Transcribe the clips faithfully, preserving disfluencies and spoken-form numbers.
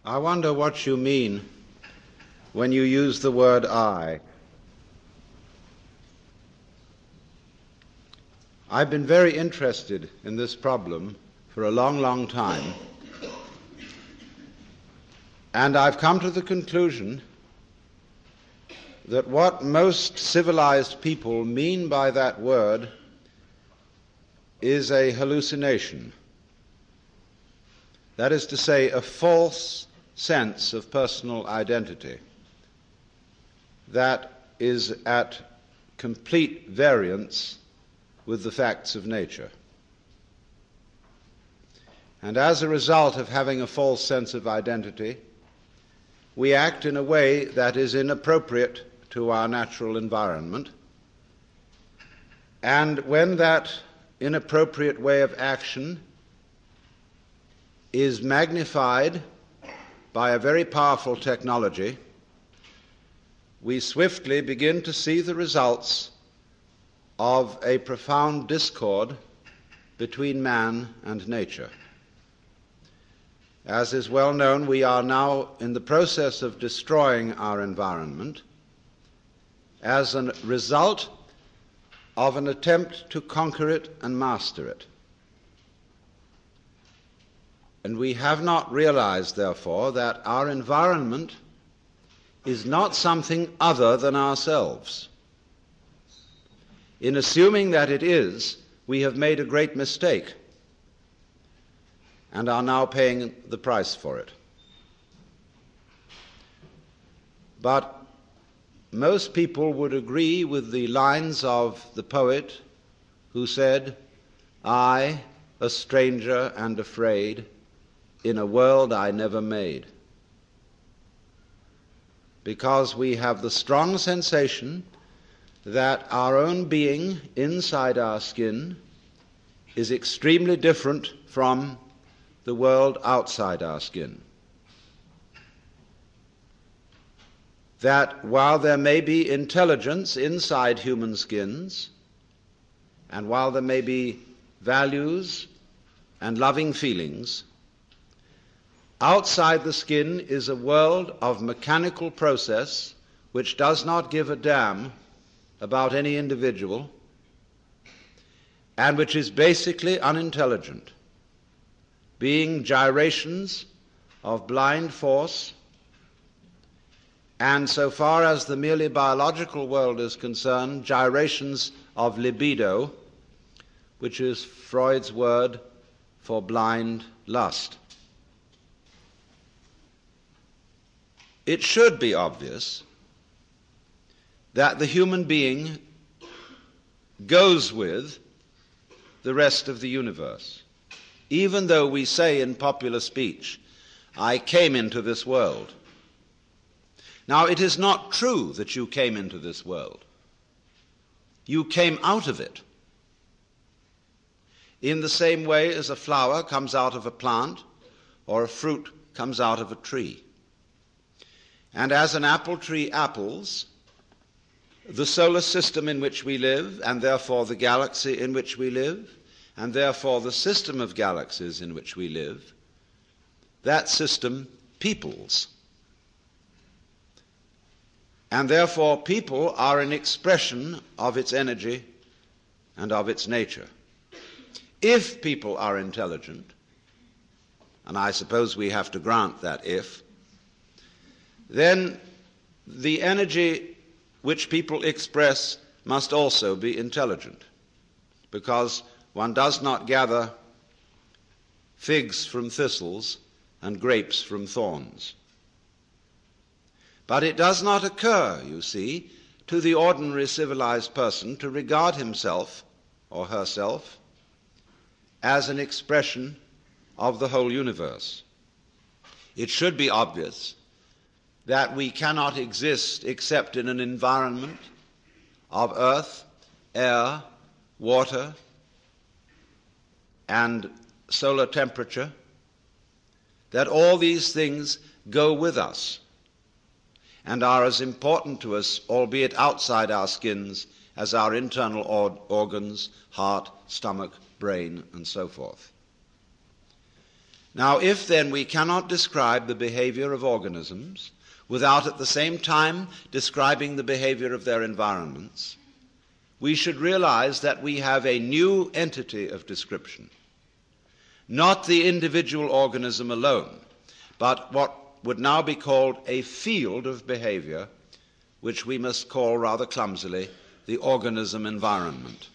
I wonder what you mean when you use the word I. I've been very interested in this problem for a long, long time, and I've come to the conclusion that what most civilized people mean by that word is a hallucination. That is to say, a false sense of personal identity that is at complete variance with the facts of nature. And as a result of having a false sense of identity, we act in a way that is inappropriate to our natural environment. And when that inappropriate way of action is magnified by a very powerful technology, we swiftly begin to see the results of a profound discord between man and nature. As is well known, we are now in the process of destroying our environment as a result of an attempt to conquer it and master it. And we have not realized, therefore, that our environment is not something other than ourselves. In assuming that it is, we have made a great mistake and are now paying the price for it. But most people would agree with the lines of the poet who said, "I, a stranger and afraid, in a world I never made," because we have the strong sensation that our own being inside our skin is extremely different from the world outside our skin. That while there may be intelligence inside human skins, and while there may be values and loving feelings, outside the skin is a world of mechanical process which does not give a damn about any individual and which is basically unintelligent, being gyrations of blind force, and so far as the merely biological world is concerned, gyrations of libido, which is Freud's word for blind lust. It should be obvious that the human being goes with the rest of the universe, even though we say in popular speech, "I came into this world." Now, it is not true that you came into this world. You came out of it, in the same way as a flower comes out of a plant or a fruit comes out of a tree. And as an apple tree apples, the solar system in which we live, and therefore the galaxy in which we live, and therefore the system of galaxies in which we live, that system peoples. And therefore people are an expression of its energy and of its nature. If people are intelligent, and I suppose we have to grant that if, then the energy which people express must also be intelligent, because one does not gather figs from thistles and grapes from thorns. But it does not occur, you see, to the ordinary civilized person to regard himself or herself as an expression of the whole universe. It should be obvious that we cannot exist except in an environment of earth, air, water, and solar temperature, that all these things go with us and are as important to us, albeit outside our skins, as our internal or- organs, heart, stomach, brain, and so forth. Now, if then we cannot describe the behavior of organisms without at the same time describing the behavior of their environments, we should realize that we have a new entity of description. Not the individual organism alone, but what would now be called a field of behavior, which we must call rather clumsily the organism environment.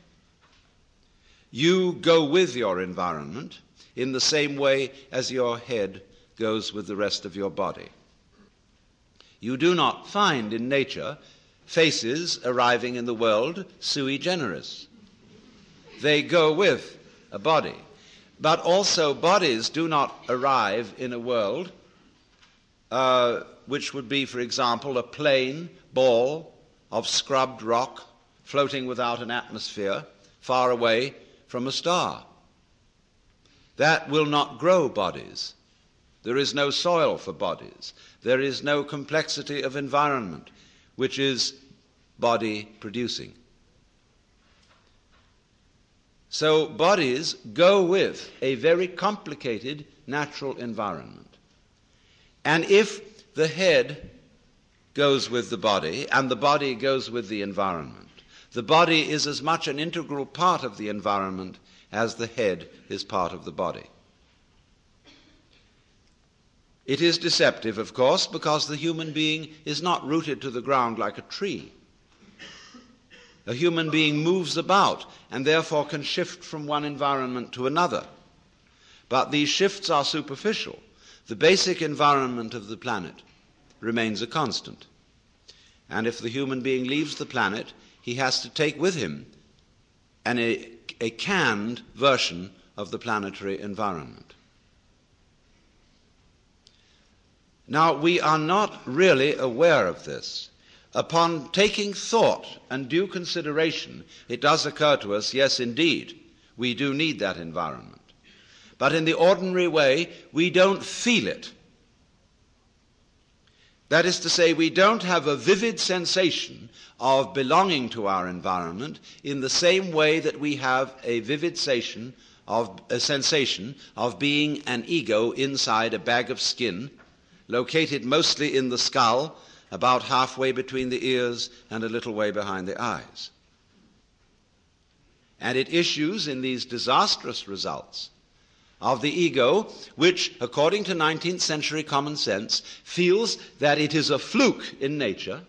You go with your environment in the same way as your head goes with the rest of your body. You do not find in nature faces arriving in the world sui generis. They go with a body. But also bodies do not arrive in a world uh, which would be, for example, a plain ball of scrubbed rock floating without an atmosphere far away from a star. That will not grow bodies. There is no soil for bodies. There is no complexity of environment which is body producing. So bodies go with a very complicated natural environment. And if the head goes with the body and the body goes with the environment, the body is as much an integral part of the environment as the head is part of the body. It is deceptive, of course, because the human being is not rooted to the ground like a tree. A human being moves about and therefore can shift from one environment to another. But these shifts are superficial. The basic environment of the planet remains a constant. And if the human being leaves the planet, he has to take with him an, a, a canned version of the planetary environment. Now, we are not really aware of this. Upon taking thought and due consideration, it does occur to us, yes, indeed, we do need that environment. But in the ordinary way, we don't feel it. That is to say, we don't have a vivid sensation of belonging to our environment in the same way that we have a vivid sensation of, a sensation of being an ego inside a bag of skin, located mostly in the skull, about halfway between the ears and a little way behind the eyes. And it issues in these disastrous results of the ego, which, according to nineteenth century common sense, feels that it is a fluke in nature,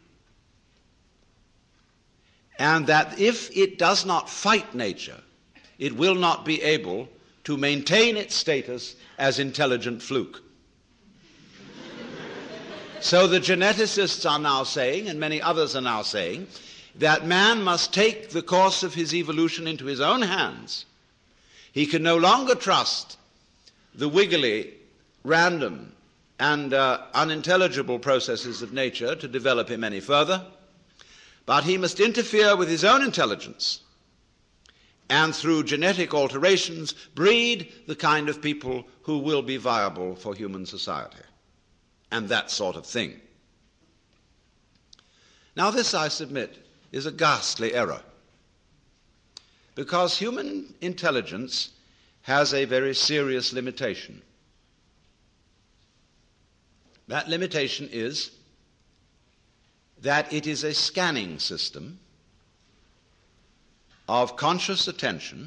and that if it does not fight nature, it will not be able to maintain its status as intelligent fluke. So the geneticists are now saying, and many others are now saying, that man must take the course of his evolution into his own hands. He can no longer trust the wiggly, random, and uh, unintelligible processes of nature to develop him any further, but he must interfere with his own intelligence and through genetic alterations breed the kind of people who will be viable for human society, and that sort of thing. Now this, I submit, is a ghastly error, because human intelligence has a very serious limitation. That limitation is that it is a scanning system of conscious attention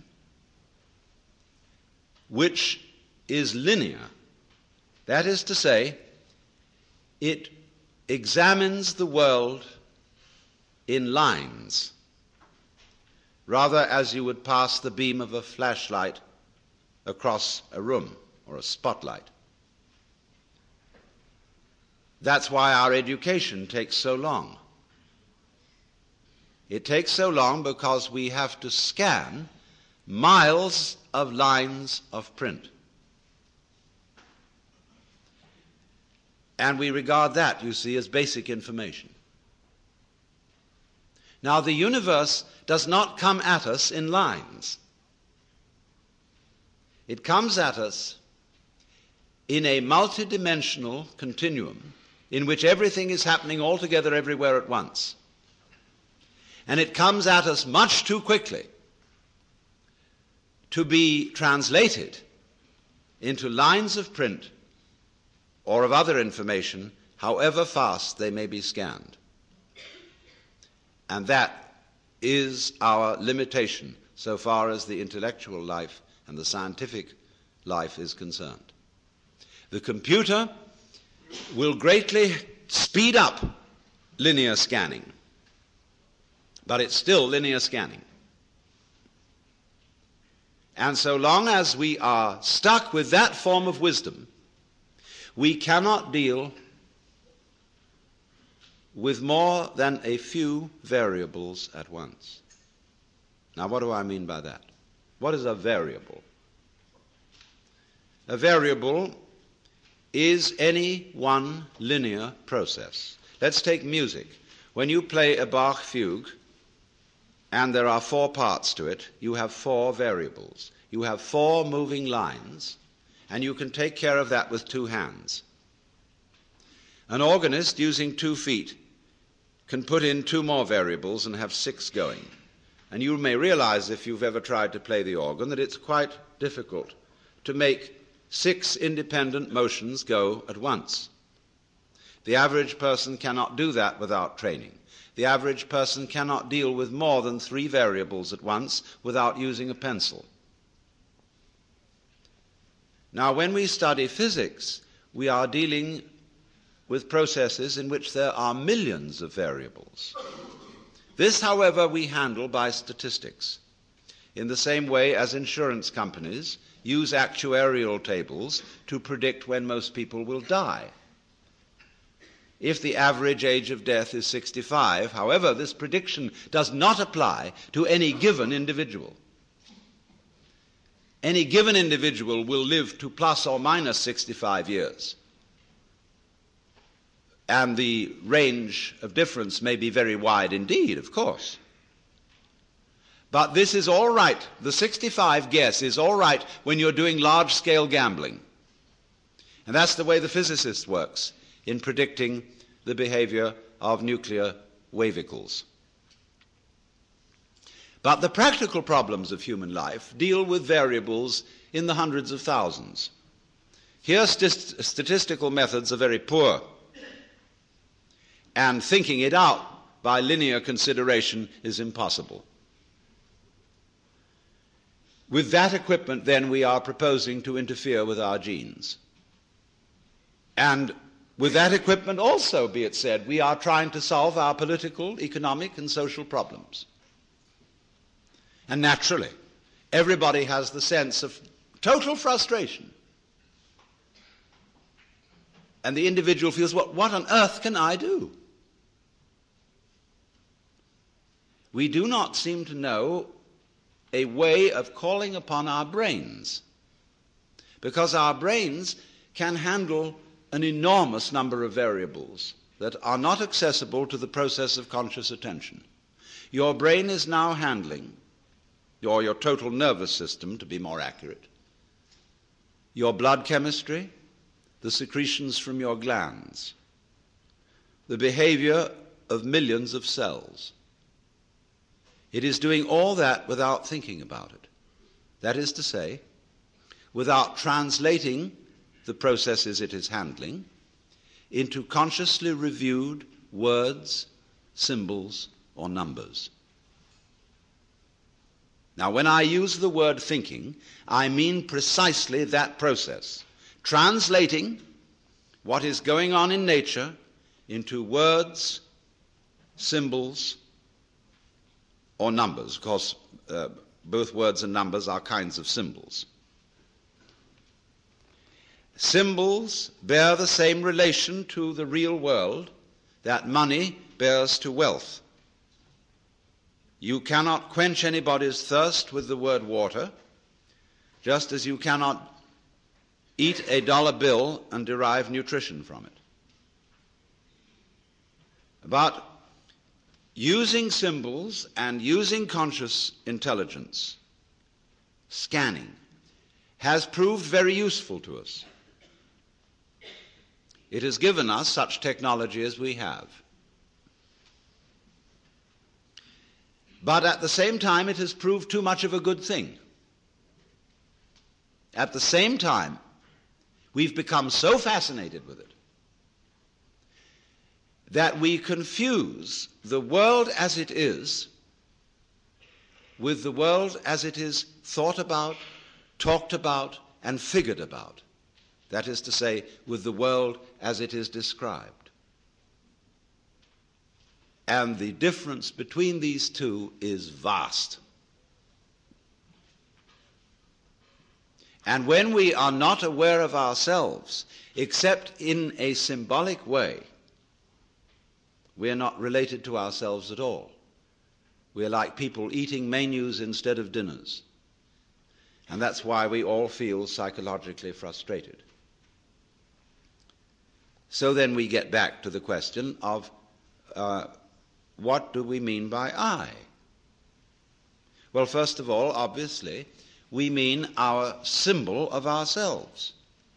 which is linear. That is to say, it examines the world in lines, rather as you would pass the beam of a flashlight across a room or a spotlight. That's why our education takes so long. It takes so long because we have to scan miles of lines of print. And we regard that, you see, as basic information. Now, the universe does not come at us in lines. It comes at us in a multidimensional continuum in which everything is happening all together everywhere at once. And it comes at us much too quickly to be translated into lines of print or of other information, however fast they may be scanned. And that is our limitation so far as the intellectual life and the scientific life is concerned. The computer will greatly speed up linear scanning, but it's still linear scanning. And so long as we are stuck with that form of wisdom, we cannot deal with more than a few variables at once. Now, what do I mean by that? What is a variable? A variable is any one linear process. Let's take music. When you play a Bach fugue, and there are four parts to it, you have four variables. You have four moving lines, and you can take care of that with two hands. An organist, using two feet, can put in two more variables and have six going. And you may realize, if you've ever tried to play the organ, that it's quite difficult to make six independent motions go at once. The average person cannot do that without training. The average person cannot deal with more than three variables at once without using a pencil. Now, when we study physics, we are dealing with processes in which there are millions of variables. This, however, we handle by statistics, in the same way as insurance companies use actuarial tables to predict when most people will die. If the average age of death is sixty-five, however, this prediction does not apply to any given individual. Any given individual will live to plus or minus sixty-five years. And the range of difference may be very wide indeed, of course. But this is all right. The sixty-five guess is all right when you're doing large-scale gambling. And that's the way the physicist works in predicting the behavior of nuclear wavicles. But the practical problems of human life deal with variables in the hundreds of thousands. Here, st- statistical methods are very poor, and thinking it out by linear consideration is impossible. With that equipment, then, we are proposing to interfere with our genes. And with that equipment also, be it said, we are trying to solve our political, economic, and social problems. And naturally, everybody has the sense of total frustration. And the individual feels, well, what on earth can I do? We do not seem to know a way of calling upon our brains, because our brains can handle an enormous number of variables that are not accessible to the process of conscious attention. Your brain is now handling, or your total nervous system, to be more accurate, your blood chemistry, the secretions from your glands, the behavior of millions of cells. It is doing all that without thinking about it. That is to say, without translating the processes it is handling into consciously reviewed words, symbols, or numbers. Now, when I use the word thinking, I mean precisely that process, translating what is going on in nature into words, symbols, or numbers. Of course, uh, both words and numbers are kinds of symbols. Symbols bear the same relation to the real world that money bears to wealth. You cannot quench anybody's thirst with the word water, just as you cannot eat a dollar bill and derive nutrition from it. But using symbols and using conscious intelligence, scanning, has proved very useful to us. It has given us such technology as we have. But at the same time, it has proved too much of a good thing. At the same time, We've become so fascinated with it that we confuse the world as it is with the world as it is thought about, talked about, and figured about. That is to say, with the world as it is described. And the difference between these two is vast. And when we are not aware of ourselves, except in a symbolic way, we are not related to ourselves at all. We are like people eating menus instead of dinners. And that's why we all feel psychologically frustrated. So then we get back to the question of uh, what do we mean by I? Well, first of all, obviously, we mean our symbol of ourselves.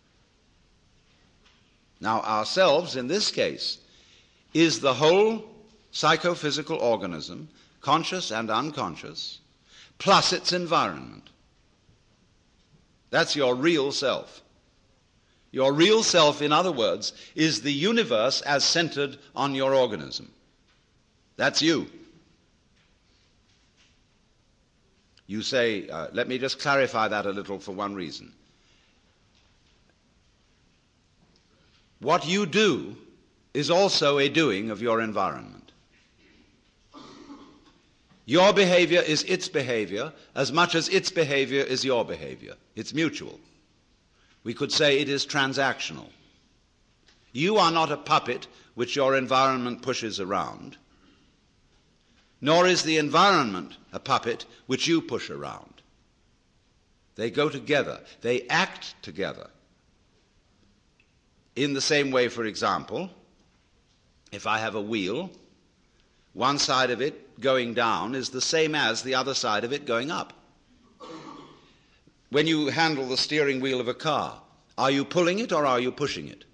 Now, ourselves, in this case, is the whole psychophysical organism, conscious and unconscious, plus its environment. That's your real self. Your real self, in other words, is the universe as centered on your organism. That's you. You say, uh, let me just clarify that a little for one reason. What you do is also a doing of your environment. Your behavior is its behavior as much as its behavior is your behavior. It's mutual. We could say it is transactional. You are not a puppet which your environment pushes around, nor is the environment a puppet which you push around. They go together. They act together. In the same way, for example, if I have a wheel, one side of it going down is the same as the other side of it going up. When you handle the steering wheel of a car, are you pulling it or are you pushing it?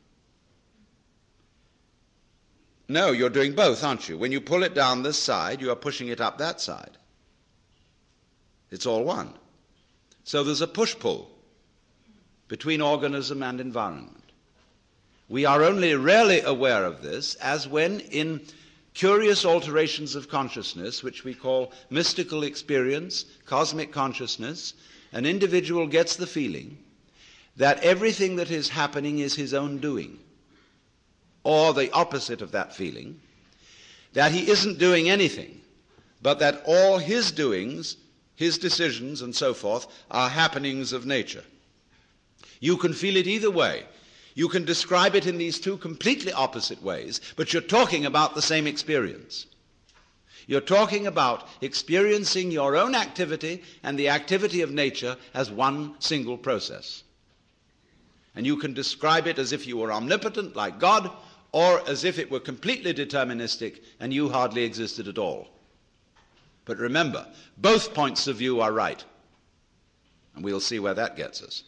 No, you're doing both, aren't you? When you pull it down this side, you are pushing it up that side. It's all one. So there's a push-pull between organism and environment. We are only rarely aware of this as when in curious alterations of consciousness, which we call mystical experience, cosmic consciousness, an individual gets the feeling that everything that is happening is his own doing, or the opposite of that feeling, that he isn't doing anything, but that all his doings, his decisions and so forth, are happenings of nature. You can feel it either way. You can describe it in these two completely opposite ways, but you're talking about the same experience. You're talking about experiencing your own activity and the activity of nature as one single process. And you can describe it as if you were omnipotent like God, or as if it were completely deterministic and you hardly existed at all. But remember, both points of view are right. And we'll see where that gets us.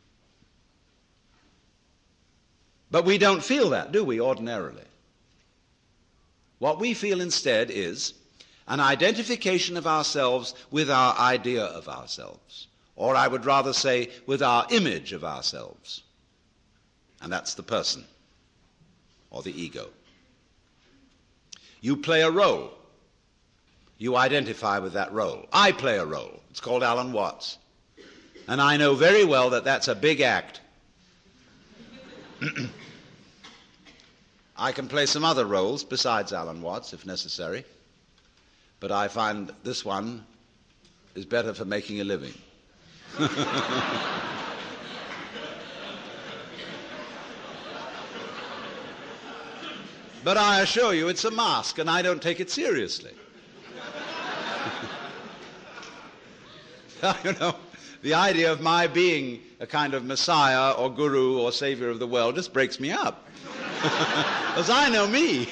But we don't feel that, do we, ordinarily? What we feel instead is an identification of ourselves with our idea of ourselves, or I would rather say with our image of ourselves. And that's the person, or the ego. You play a role. You identify with that role. I play a role. It's called Alan Watts. And I know very well that that's a big act. I can play some other roles besides Alan Watts, if necessary, but I find this one is better for making a living. But I assure you it's a mask, and I don't take it seriously. You know, the idea of my being a kind of messiah or guru or savior of the world just breaks me up. Because I know me.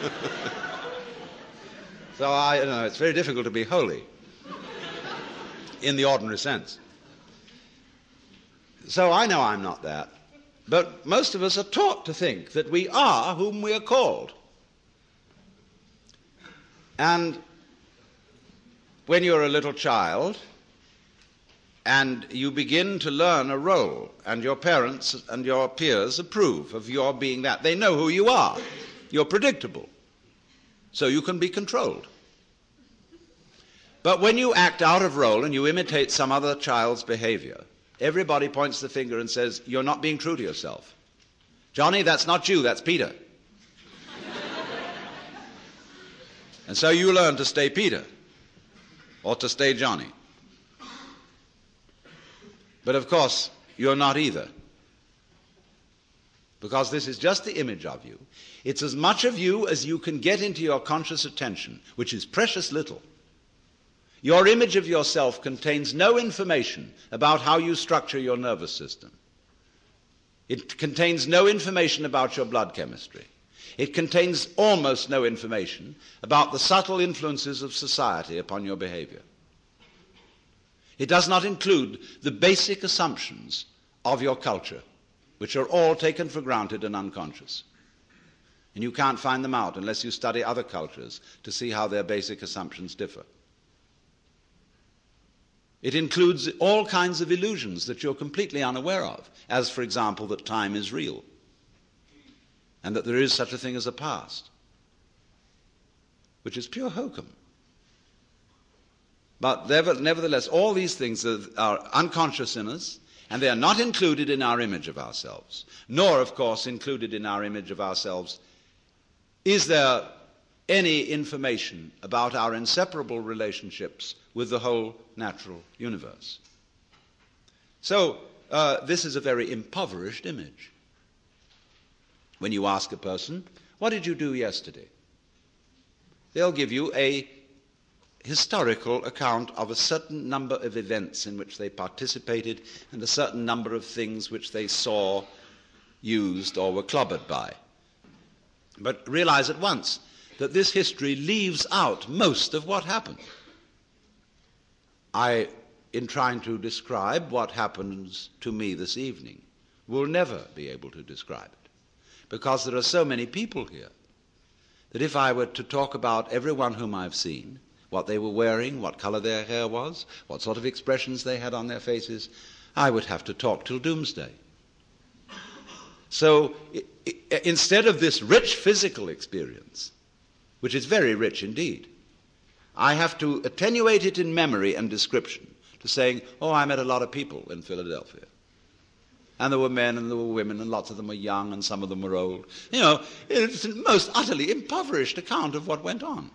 So I, you know, it's very difficult to be holy in the ordinary sense. So I know I'm not that. But most of us are taught to think that we are whom we are called. And when you're a little child, and you begin to learn a role, and your parents and your peers approve of your being that. They know who you are. You're predictable, so you can be controlled. But when you act out of role and you imitate some other child's behavior, everybody points the finger and says, you're not being true to yourself. Johnny, that's not you, that's Peter. And so you learn to stay Peter, or to stay Johnny. But of course, you're not either. Because this is just the image of you. It's as much of you as you can get into your conscious attention, which is precious little. Your image of yourself contains no information about how you structure your nervous system. It contains no information about your blood chemistry. It contains almost no information about the subtle influences of society upon your behavior. It does not include the basic assumptions of your culture, which are all taken for granted and unconscious. And you can't find them out unless you study other cultures to see how their basic assumptions differ. It includes all kinds of illusions that you're completely unaware of, as, for example, that time is real and that there is such a thing as a past, which is pure hokum. But nevertheless, all these things are, are unconscious in us, and they are not included in our image of ourselves, nor, of course, included in our image of ourselves is there any information about our inseparable relationships with the whole natural universe. So, uh, this is a very impoverished image. When you ask a person, what did you do yesterday? They'll give you a historical account of a certain number of events in which they participated and a certain number of things which they saw, used, or were clobbered by. But realize at once that this history leaves out most of what happened. I, in trying to describe what happens to me this evening, will never be able to describe it, because there are so many people here that if I were to talk about everyone whom I've seen, what they were wearing, what color their hair was, what sort of expressions they had on their faces, I would have to talk till doomsday. So I, I, instead of this rich physical experience, which is very rich indeed, I have to attenuate it in memory and description to saying, oh, I met a lot of people in Philadelphia. And there were men and there were women, and lots of them were young and some of them were old. You know, it's a most utterly impoverished account of what went on.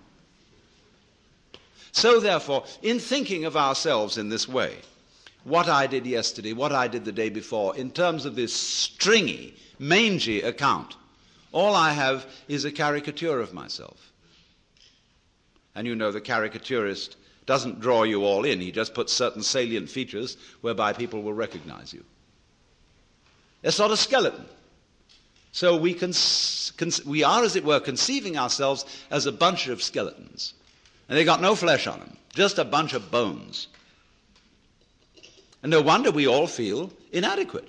So therefore, in thinking of ourselves in this way, what I did yesterday, what I did the day before, in terms of this stringy, mangy account, all I have is a caricature of myself. And you know the caricaturist doesn't draw you all in. He just puts certain salient features whereby people will recognize you. It's not a skeleton. So we, con- con- we are, as it were, conceiving ourselves as a bunch of skeletons. And they got no flesh on them, just a bunch of bones. And no wonder we all feel inadequate.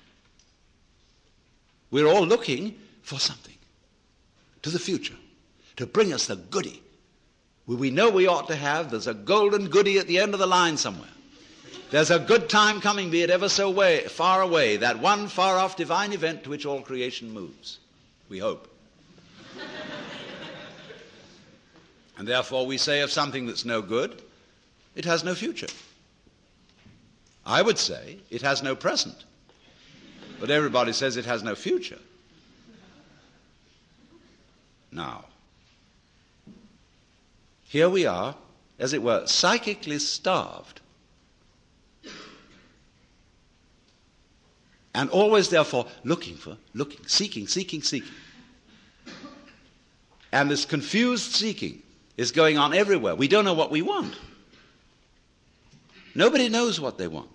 We're all looking for something, to the future, to bring us the goodie. We know we ought to have, there's a golden goodie at the end of the line somewhere. There's a good time coming, be it ever so way, far away, that one far-off divine event to which all creation moves. We hope. And therefore we say of something that's no good, it has no future. I would say it has no present. But everybody says it has no future. Now, here we are, as it were, psychically starved. And always, therefore, looking for, looking, seeking, seeking, seeking. And this confused seeking is going on everywhere. We don't know what we want. Nobody knows what they want.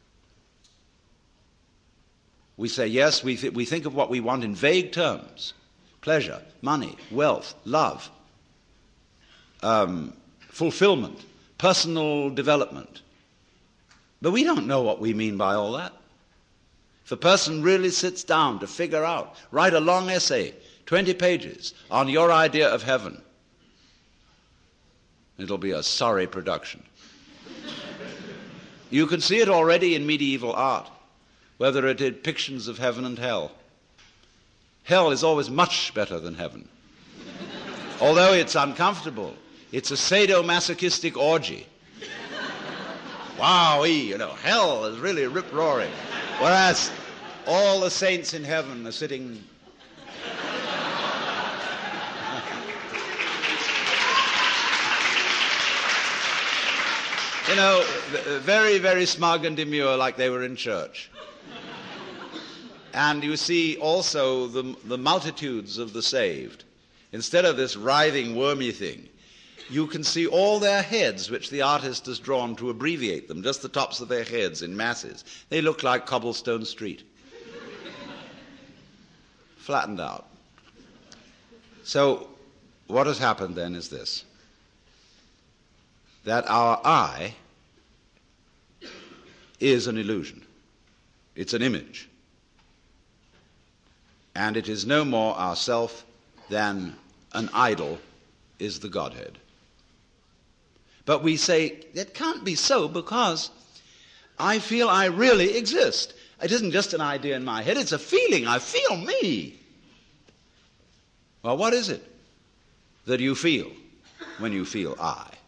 We say, yes, we, th- we think of what we want in vague terms. Pleasure, money, wealth, love, um, fulfillment, personal development. But we don't know what we mean by all that. If a person really sits down to figure out, write a long essay, twenty pages, on your idea of heaven, it'll be a sorry production. You can see it already in medieval art, whether it is depictions of heaven and hell. Hell is always much better than heaven. Although it's uncomfortable, it's a sadomasochistic orgy. Wowee, you know, hell is really rip-roaring. Whereas all the saints in heaven are sitting... You know, very, very smug and demure, like they were in church. And you see also the, the multitudes of the saved. Instead of this writhing, wormy thing, you can see all their heads, which the artist has drawn to abbreviate them, just the tops of their heads in masses. They look like Cobblestone Street. Flattened out. So what has happened then is this, that our eye is an illusion. It's an image. And it is no more ourself than an idol is the Godhead. But we say, that can't be so because I feel I really exist. It isn't just an idea in my head, it's a feeling. I feel me. Well, what is it that you feel when you feel I?